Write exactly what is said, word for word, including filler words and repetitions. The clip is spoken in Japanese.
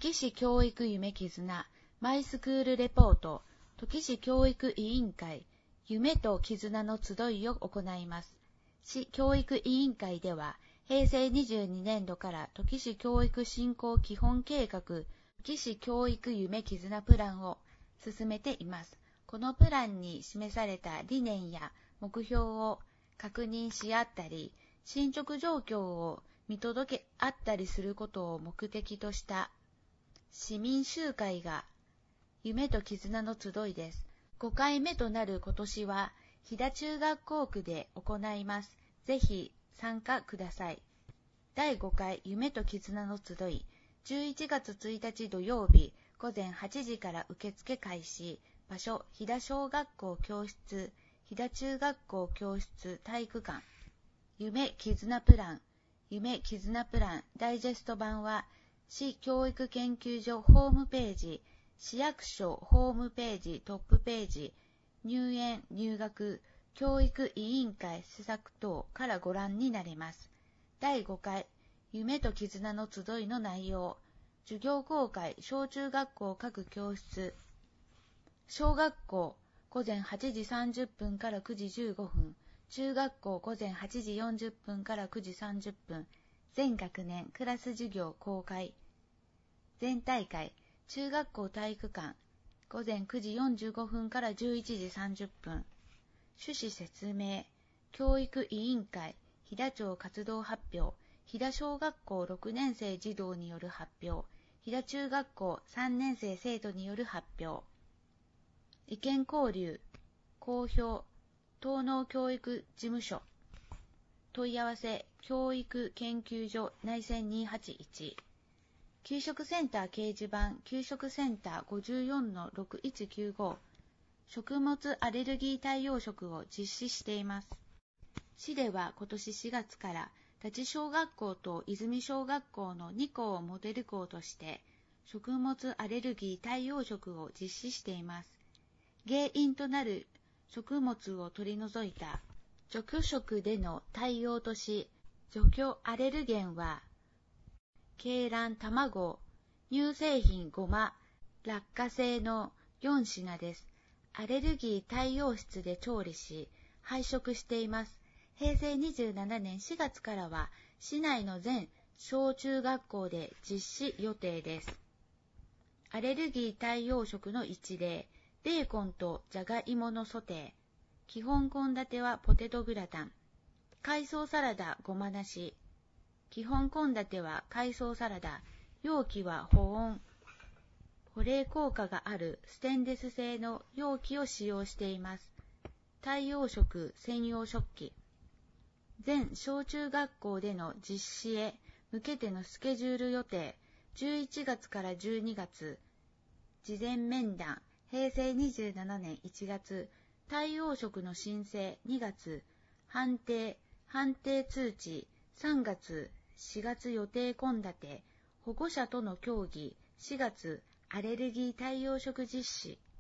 土岐市教育夢絆マイスクールレポート土岐市教育委員会夢と絆の集いを行います。市教育委員会ではへいせいにじゅうにねんどから土岐市教育振興基本計画土岐市教育夢絆プランを進めています。このプランに示された理念や目標を確認し合ったり、進捗状況を見届け合ったりすることを目的とした市民集会が夢と絆の集いです。ごかいめとなる今年は飛騨中学校区で行います。ぜひ参加ください。だいごかい夢と絆の集い、じゅういちがつついたち土曜日ごぜんはちじから受付開始。場所、飛騨小学校教室、飛騨中学校教室体育館。夢絆プラン、夢絆プランダイジェスト版は市教育研究所ホームページ、市役所ホームページトップページ、入園、入学、教育委員会施策等からご覧になれます。だいごかい夢と絆の集いの内容、授業公開小中学校各教室、小学校ごぜんはちじさんじゅっぷんからくじじゅうごふん、中学校ごぜんはちじよんじゅっぷんからくじさんじゅっぷん、全学年クラス授業公開、全体会中学校体育館ごぜんくじよんじゅうごふんからじゅういちじさんじゅっぷん、趣旨説明、教育委員会飛騨町活動発表、飛騨小学校ろくねんせい児童による発表、飛騨中学校さんねんせい生徒による発表、意見交流、公表、東農教育事務所、問い合わせ、教育研究所内線にはちいち、給食センター掲示板、給食センター ごじゅうよんのろくいちきゅうご、食物アレルギー対応食を実施しています。市では今年しがつから立小学校と泉小学校のにこをモデル校として食物アレルギー対応食を実施しています。原因となる食物を取り除いた除去食での対応とし、除去アレルゲンは鶏卵、卵、乳製品、ごま、落花生のよんしなです。アレルギー対応室で調理し、配食しています。へいせいにじゅうななねんしがつからは、市内の全小中学校で実施予定です。アレルギー対応食の一例、ベーコンとじゃがいものソテー、基本献立はポテトグラタン、海藻サラダごまなし、基本献立は海藻サラダ、容器は保温、保冷効果があるステンレス製の容器を使用しています。対応食専用食器。全小中学校での実施へ向けてのスケジュール予定、じゅういちがつからじゅうにがつ、事前面談、へいせいにじゅうななねんいちがつ、対応食の申請にがつ、判定、判定通知さんがつ、しがつ予定献立、保護者との協議しがつ、アレルギー対応食実施。